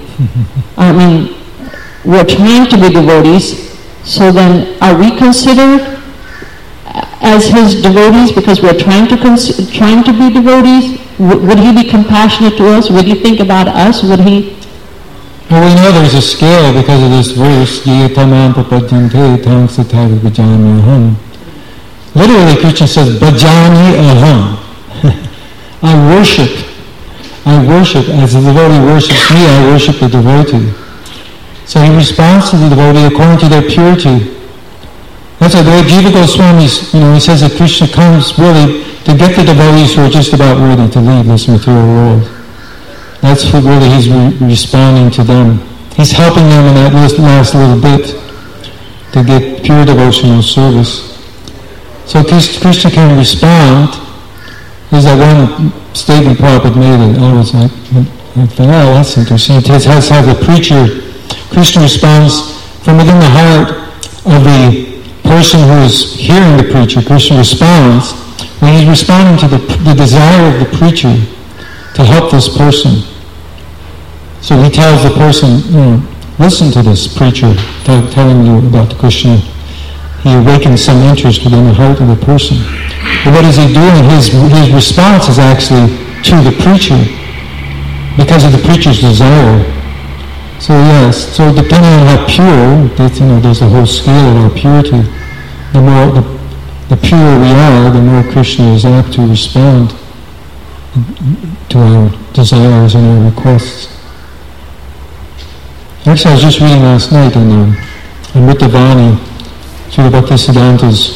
We're trying to be devotees, so then are we considered as his devotees because we're trying to be devotees? would he be compassionate to us? Would he think about us? Would he? Well, we know there's a scale because of this verse, Yiyatamam papadyante tang satari bhajami aham. Literally, Krishna says, bhajami aham. I worship as the devotee worships me, I worship the devotee. So he responds to the devotee according to their purity. That's why Jiva Goswami, he says that Krishna comes really to get the devotees who are just about ready to leave this material world. That's what really he's responding to them. He's helping them in that last little bit to get pure devotional service. So Krishna can respond. There's that one statement Prabhupada made that I was like, oh, that's interesting. It has how the preacher, Krishna responds from within the heart of the person who is hearing the preacher. Krishna responds when he's responding to the desire of the preacher to help this person. So he tells the person, listen to this preacher telling you about Krishna. He awakens some interest within the heart of the person. But what is he doing? His response is actually to the preacher because of the preacher's desire. So yes, so depending on how pure, there's a whole scale of our purity. The more the purer we are, the more Krishna is apt to respond to our desires and our requests. Actually, I was just reading last night in Amritavani, Srila Bhaktisiddhanta's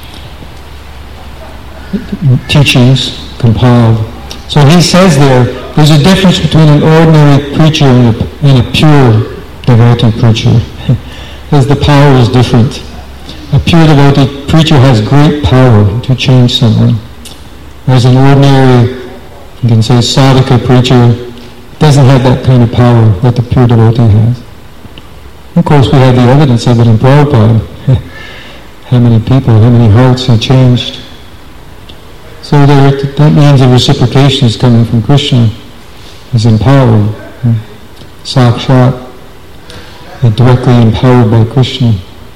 teachings compiled. So he says there's a difference between an ordinary preacher and a pure devotee preacher. Because the power is different. A pure devotee preacher has great power to change someone. Whereas an ordinary, you can say sadhaka preacher, doesn't have that kind of power that the pure devotee has. Of course, we have the evidence of it in Prabhupada. How many people, how many hearts he changed. So that means the reciprocation is coming from Krishna. He's empowered. Sakshat, directly empowered by Krishna.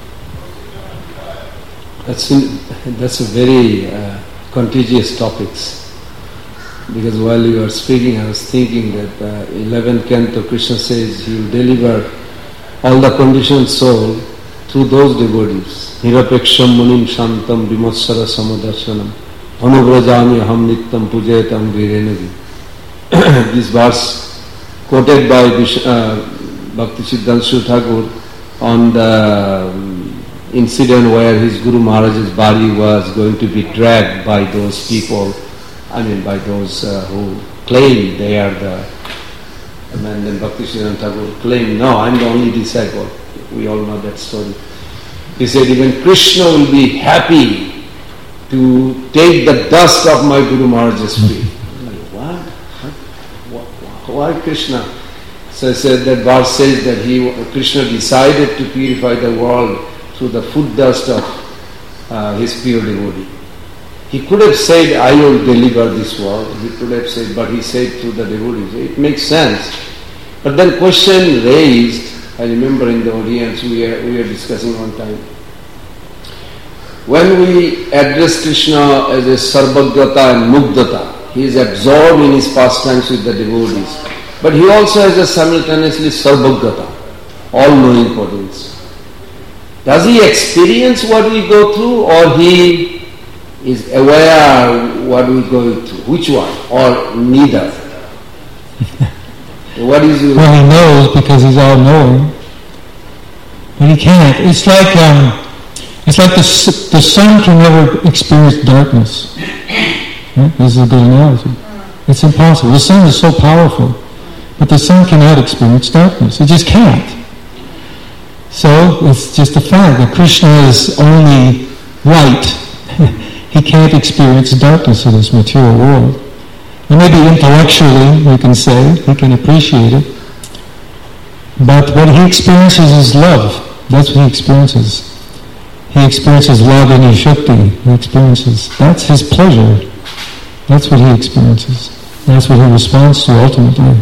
That's a very contagious topics. Because while you were speaking, I was thinking that 11th canto, Krishna says he will deliver all the conditioned soul through those devotees. Nirapeksham munim shantam vimatsara samadarsanam anubrajami aham nittam pujayatam virenavi. This verse quoted by Bhaktisiddhanta Thakur on the incident where his Guru Maharaj's body was going to be dragged by those people, by those who claim they are and then Bhaktisiddhanta Thakur claimed, no, I'm the only disciple. We all know that story. He said, even Krishna will be happy to take the dust of my Guru Maharaj's feet. What? Why Krishna? So I said that verse says that Krishna decided to purify the world through the foot dust of his pure devotee. He could have said, I will deliver this world. He could have said, but he said to the devotees. It makes sense. But then question raised, I remember in the audience we were discussing one time. When we address Krishna as a Sarvagata and Mugdata, he is absorbed in his pastimes with the devotees. But he also has a simultaneously Sarvagata, all-knowing potency. Does he experience what we go through, or he is aware what we go through? Which one? Or neither? What is your... Well, he knows because he's all-knowing. But he can't. It's like the sun can never experience darkness. Right? This is a good analogy. It's impossible. The sun is so powerful, but the sun cannot experience darkness. It just can't. So it's just a fact that Krishna is only light. He can't experience darkness in this material world. And maybe intellectually, we can say, he can appreciate it. But what he experiences is love. That's what he experiences. He experiences love in his Shakti. He experiences, that's his pleasure. That's what he experiences. That's what he responds to ultimately.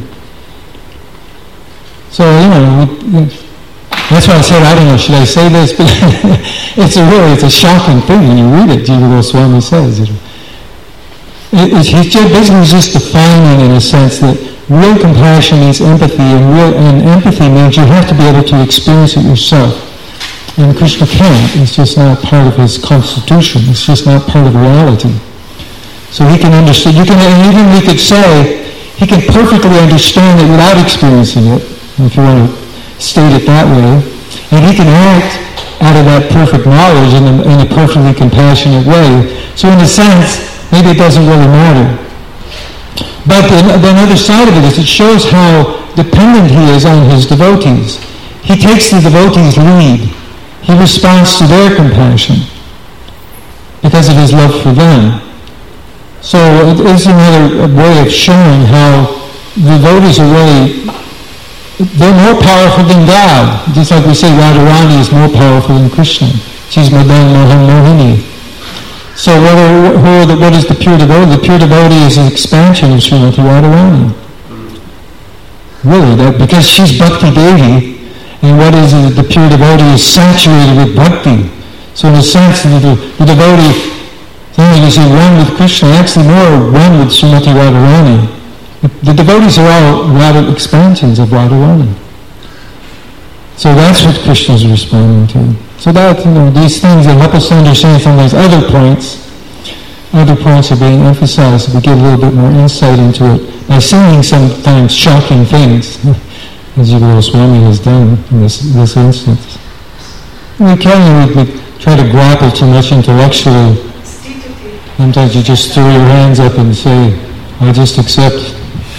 So, that's why I said, I don't know, should I say this? But it's a shocking thing when you read it. Jiva Goswami says, He's basically just defining, in a sense, that real compassion means empathy, and empathy means you have to be able to experience it yourself. And Krishna can't. It's just not part of his constitution. It's just not part of reality. So he can understand. And even we could say he can perfectly understand it without experiencing it, if you want to state it that way. And he can act out of that perfect knowledge in a perfectly compassionate way. So in a sense, maybe it doesn't really matter. But the other side of it is it shows how dependent he is on his devotees. He takes the devotees' lead. He responds to their compassion because of his love for them. So it is another way of showing how the devotees are really, they're more powerful than God. Just like we say Radharani is more powerful than Krishna. She's Madan Mohan Mohini. So what is the pure devotee? The pure devotee is an expansion of Srimati Radharani. Really, because she's Bhakti Devi. And what is it? The pure devotee is saturated with bhakti. So in a sense, the devotee, you say one with Krishna, actually more one with Srimati Radharani. The devotees are all expansions of Radharani. So that's what Krishna is responding to. So that, these things that help us to understand some of those other points are being emphasized. We get a little bit more insight into it by seeing sometimes shocking things. As Jiva Goswami has done in this instance. We try to grapple too much intellectually. Sometimes you just throw your hands up and say, I just accept.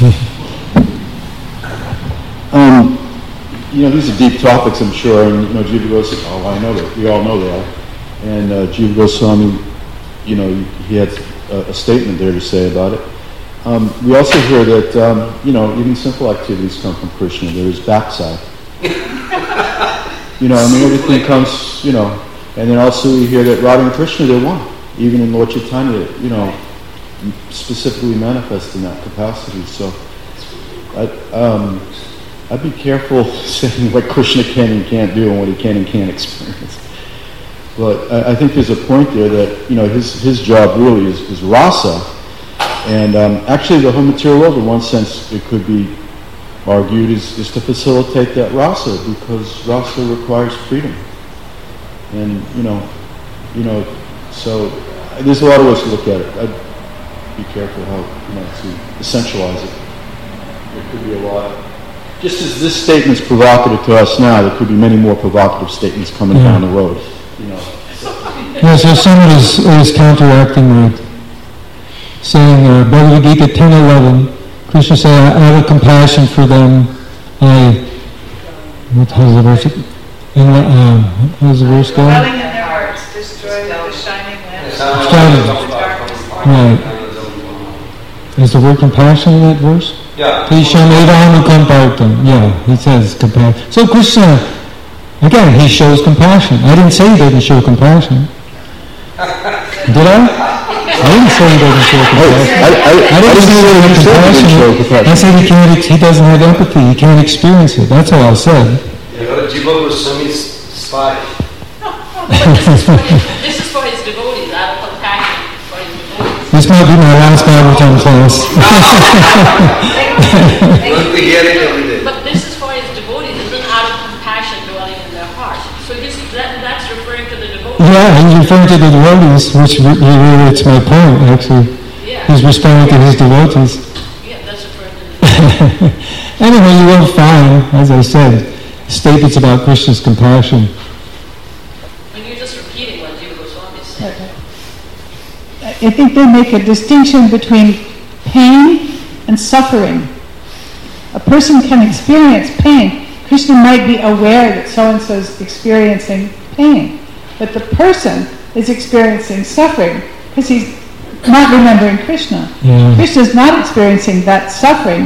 These are deep topics, I'm sure, and Jiva Goswami, I know that, we all know that. And Jiva Goswami, he had a statement there to say about it. We also hear that, even simple activities come from Krishna. There is backside. Everything comes, and then also we hear that Radha and Krishna, they're one. Even in Lord Chaitanya, specifically manifest in that capacity. So, I'd be careful saying what Krishna can and can't do and what he can and can't experience. But I think there's a point there that, his job really is rasa. And actually the whole material world, in one sense, it could be argued is to facilitate that rasa, because rasa requires freedom. And, so there's a lot of ways to look at it. I'd be careful how, to essentialize it. There could be a lot. Just as this statement's provocative to us now, there could be many more provocative statements coming down the road. Yeah, so someone is counteracting with saying Bhagavad Gita 10:11, Krishna said, I have a compassion for them. How's the verse go? Dwelling in their hearts, destroy the shining lamp. Right. Is the word compassion in that verse? Yeah. Yeah, he says compassion. So Krishna, again, he shows compassion. I didn't say he didn't show compassion. Did I? I didn't say he doesn't show compassion. I didn't say he doesn't show compassion. I said he doesn't have empathy. He can't experience it. That's all I said. Jiva Goswami's spy. This is for his devotees, out of compassion for his devotees. This might be my last Bhagavatam class. We hear it every day. But this is for his devotees, isn't out of compassion dwelling in their hearts. So that's referring to the devotees. Yeah, he's referring to the devotees, which reiterates my point, actually. Yeah. He's responding to his devotees. Yeah, that's referring to the devotees. Anyway, you will find, as I said, statements about Krishna's compassion. And you're just repeating what Jiva Goswami said. I think they make a distinction between pain and suffering. A person can experience pain. Krishna might be aware that so-and-so is experiencing pain, but the person is experiencing suffering because he's not remembering Krishna. Yeah. Krishna is not experiencing that suffering.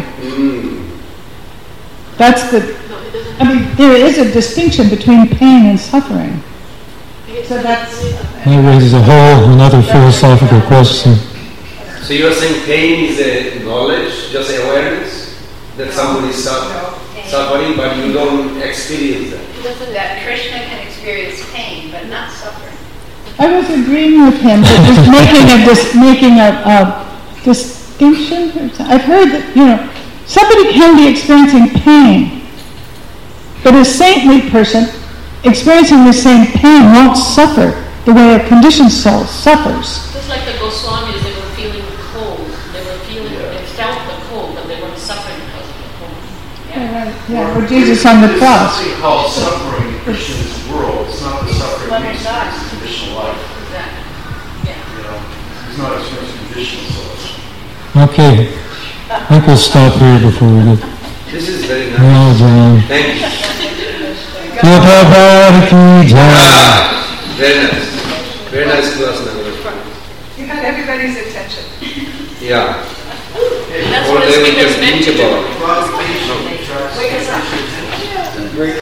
That's there is a distinction between pain and suffering. So that raises another philosophical question. So you're saying pain is a knowledge, just awareness that somebody is suffering, but you don't experience that. That Krishna can experience pain, but not suffering. I was agreeing with him, but just making distinction. I've heard that, somebody can be experiencing pain, but a saintly person experiencing the same pain won't suffer the way a conditioned soul suffers. Just like the Goswamis, they were feeling the cold. They felt the cold, but they weren't suffering because of the cold. Yeah, or Jesus on the cross. It's called suffering in Krishna's world. It's not the suffering we experience in conditional life. Exactly. Yeah. He's not experiencing conditional souls. Okay. I think we'll stop here before we get... This is very No, nice. John. Thank you. Prabhupada ki jai. Very nice. Very nice class, Nagara. You had everybody's attention. Yeah. That's All what day we speakers can meant think to do. about.